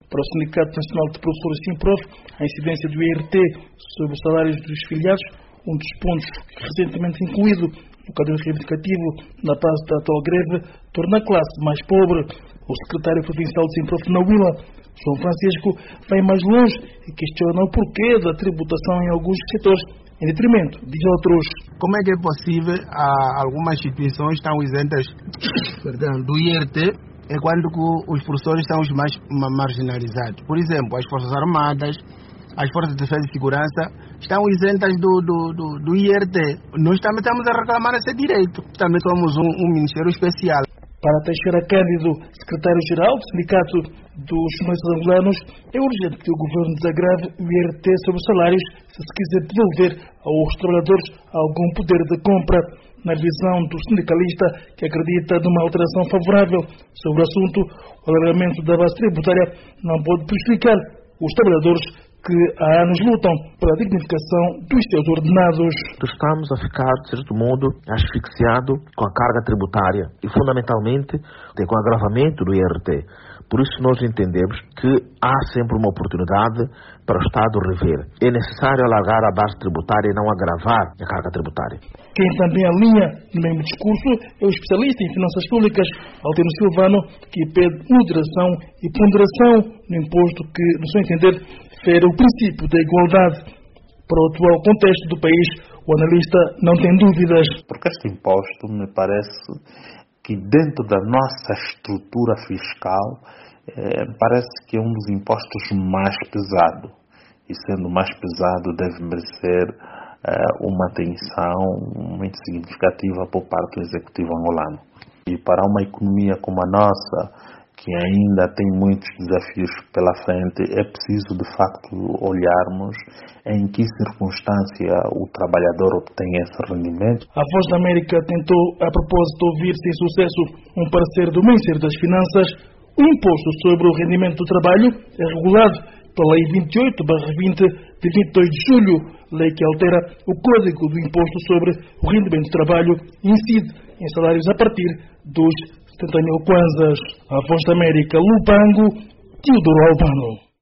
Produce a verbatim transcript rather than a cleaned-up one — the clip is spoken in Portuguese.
Para o Sindicato Nacional de Professores SINPROF, a incidência do I R T sobre os salários dos filiados, um dos pontos recentemente incluído no quadro reivindicativo na base da atual greve, torna a classe mais pobre. O secretário provincial de SINPROF na Huila, João Francisco, vai mais longe e questiona o porquê da tributação em alguns setores em detrimento de outros. Como é que é possível a, algumas instituições estão isentas perdão, do I R T é quando os professores são os mais marginalizados? Por exemplo, as Forças Armadas, as Forças de Defesa e Segurança estão isentas do, do, do, do I R T. Nós também estamos a reclamar esse direito. Também somos um, um Ministério Especial. Para Teixeira Cândido, secretário-geral do Sindicato dos Jornalistas Angolanos, é urgente que o governo desagrave o I R T sobre os salários se se quiser devolver aos trabalhadores algum poder de compra. Na visão do sindicalista, que acredita numa alteração favorável sobre o assunto, o alargamento da base tributária não pode prejudicar os trabalhadores que há anos lutam pela dignificação dos seus ordenados. Estamos a ficar, de certo modo, asfixiados com a carga tributária e, fundamentalmente, com o agravamento do I R T. Por isso, nós entendemos que há sempre uma oportunidade para o Estado rever. É necessário alargar a base tributária e não agravar a carga tributária. Quem também alinha no mesmo discurso é o especialista em finanças públicas, Altino Silvano, que pede moderação e ponderação no imposto que, no seu entender, fere o princípio da igualdade. Para o atual contexto do país, o analista não tem dúvidas. Porque este imposto me parece que dentro da nossa estrutura fiscal, eh, parece que é um dos impostos mais pesados. E sendo mais pesado, deve merecer eh, uma atenção muito significativa por parte do Executivo angolano. E para uma economia como a nossa, que ainda tem muitos desafios pela frente, é preciso de facto olharmos em que circunstância o trabalhador obtém esse rendimento. A Voz da América tentou, a propósito, ouvir sem sucesso um parecer do Ministério das Finanças. O imposto sobre o rendimento do trabalho é regulado pela Lei vinte e oito barra vinte de vinte e dois de julho, lei que altera o Código do Imposto sobre o Rendimento do Trabalho e incide em salários a partir dos setenta mil kwanzas. A Voz da América, Lubango, Teodoro Albano.